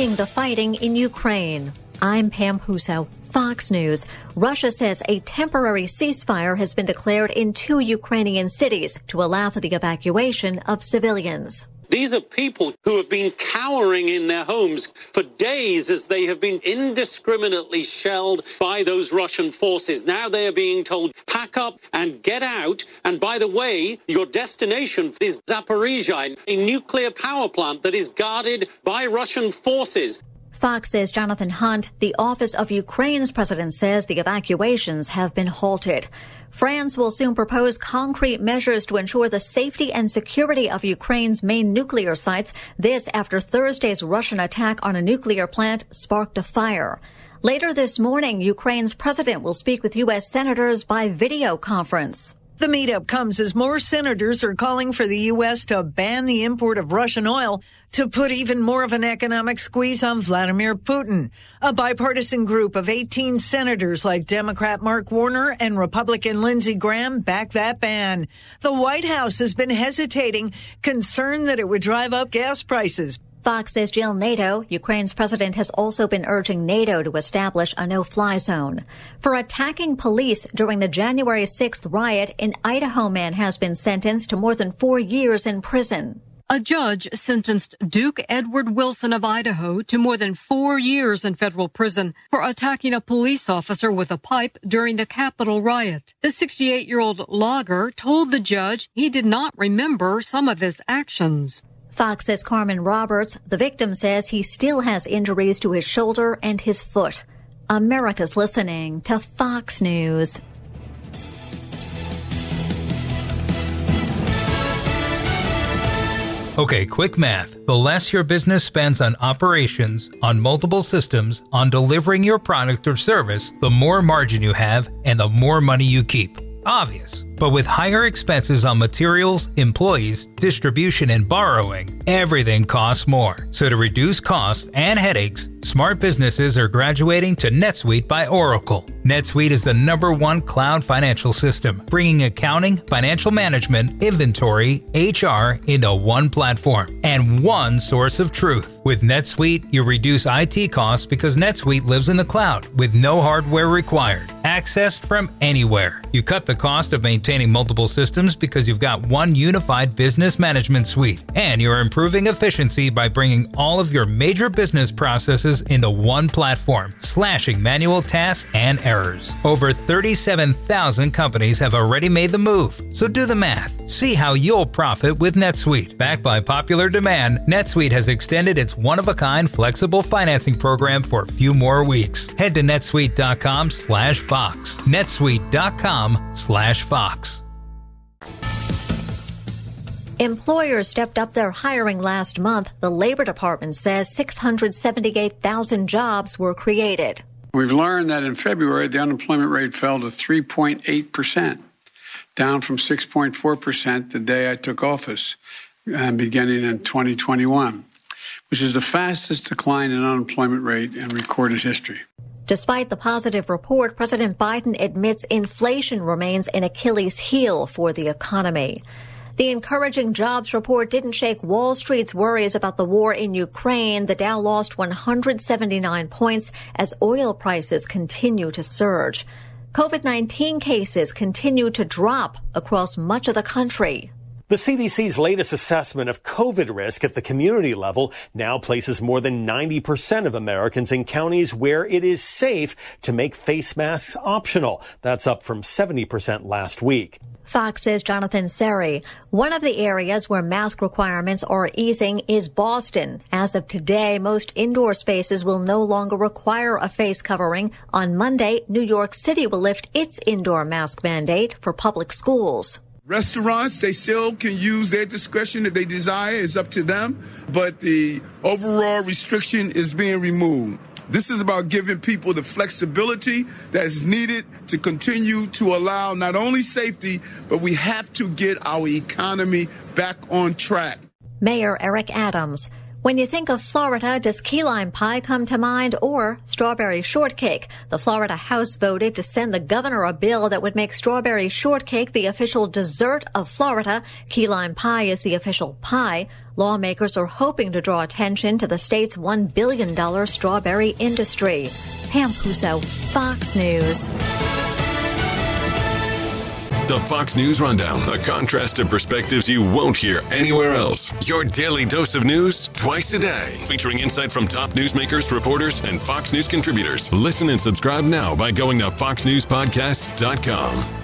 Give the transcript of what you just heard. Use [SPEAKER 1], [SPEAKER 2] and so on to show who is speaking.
[SPEAKER 1] fleeing the fighting in Ukraine. I'm Pam Huso, Fox News. Russia says a temporary ceasefire has been declared in 2 Ukrainian cities to allow for the evacuation of civilians.
[SPEAKER 2] These are people who have been cowering in their homes for days as they have been indiscriminately shelled by those Russian forces. Now they are being told, pack up and get out. And by the way, your destination is Zaporizhzhia, a nuclear power plant that is guarded by Russian forces.
[SPEAKER 1] Fox's Jonathan Hunt, the Office of Ukraine's president, says the evacuations have been halted. France will soon propose concrete measures to ensure the safety and security of Ukraine's main nuclear sites. This after Thursday's Russian attack on a nuclear plant sparked a fire. Later this morning, Ukraine's president will speak with U.S. senators by video conference.
[SPEAKER 3] The meetup comes as more senators are calling for the U.S. to ban the import of Russian oil to put even more of an economic squeeze on Vladimir Putin. A bipartisan group of 18 senators like Democrat Mark Warner and Republican Lindsey Graham back that ban. The White House has been hesitating, concerned that it would drive up gas prices.
[SPEAKER 1] Fox says Jill NATO, Ukraine's president, has also been urging NATO to establish a no-fly zone. For attacking police during the January 6th riot, an Idaho man has been sentenced to more than 4 years in prison.
[SPEAKER 4] A judge sentenced Duke Edward Wilson of Idaho to more than 4 years in federal prison for attacking a police officer with a pipe during the Capitol riot. The 68-year-old logger told the judge he did not remember some of his actions.
[SPEAKER 1] Fox says Carmen Roberts, the victim, says he still has injuries to his shoulder and his foot. America's listening to Fox News.
[SPEAKER 5] Okay, quick math. The less your business spends on operations, on multiple systems, on delivering your product or service, the more margin you have and the more money you keep. Obvious. But with higher expenses on materials, employees, distribution, and borrowing, everything costs more. So to reduce costs and headaches, smart businesses are graduating to NetSuite by Oracle. NetSuite is the #1 cloud financial system, bringing accounting, financial management, inventory, HR into one platform and one source of truth. With NetSuite, you reduce IT costs because NetSuite lives in the cloud with no hardware required, accessed from anywhere. You cut the cost of maintaining multiple systems because you've got one unified business management suite, and you're improving efficiency by bringing all of your major business processes into one platform, slashing manual tasks and errors. Over 37,000 companies have already made the move, so do the math. See how you'll profit with NetSuite. Backed by popular demand, NetSuite has extended its one-of-a-kind flexible financing program for a few more weeks. Head to netsuite.com/Fox. netsuite.com/Fox.
[SPEAKER 1] Employers stepped up their hiring last month. The Labor Department says 678,000 jobs were created.
[SPEAKER 6] We've learned that in February, the unemployment rate fell to 3.8%, down from 6.4% the day I took office, beginning in 2021, which is the fastest decline in unemployment rate in recorded history.
[SPEAKER 1] Despite the positive report, President Biden admits inflation remains an Achilles heel for the economy. The encouraging jobs report didn't shake Wall Street's worries about the war in Ukraine. The Dow lost 179 points as oil prices continue to surge. COVID-19 cases continue to drop across much of the country.
[SPEAKER 7] The CDC's latest assessment of COVID risk at the community level now places more than 90% of Americans in counties where it is safe to make face masks optional. That's up from 70% last week.
[SPEAKER 1] Fox says Jonathan Seri. One of the areas where mask requirements are easing is Boston. As of today, most indoor spaces will no longer require a face covering. On Monday, New York City will lift its indoor mask mandate for public schools.
[SPEAKER 8] Restaurants, they still can use their discretion if they desire. It's up to them. But the overall restriction is being removed. This is about giving people the flexibility that is needed to continue to allow not only safety, but we have to get our economy back on track.
[SPEAKER 1] Mayor Eric Adams. When you think of Florida, does key lime pie come to mind or strawberry shortcake? The Florida House voted to send the governor a bill that would make strawberry shortcake the official dessert of Florida. Key lime pie is the official pie. Lawmakers are hoping to draw attention to the state's $1 billion strawberry industry. Pam Puso, Fox News.
[SPEAKER 9] The Fox News Rundown, a contrast of perspectives you won't hear anywhere else. Your daily dose of news twice a day, featuring insight from top newsmakers, reporters, and Fox News contributors. Listen and subscribe now by going to foxnewspodcasts.com.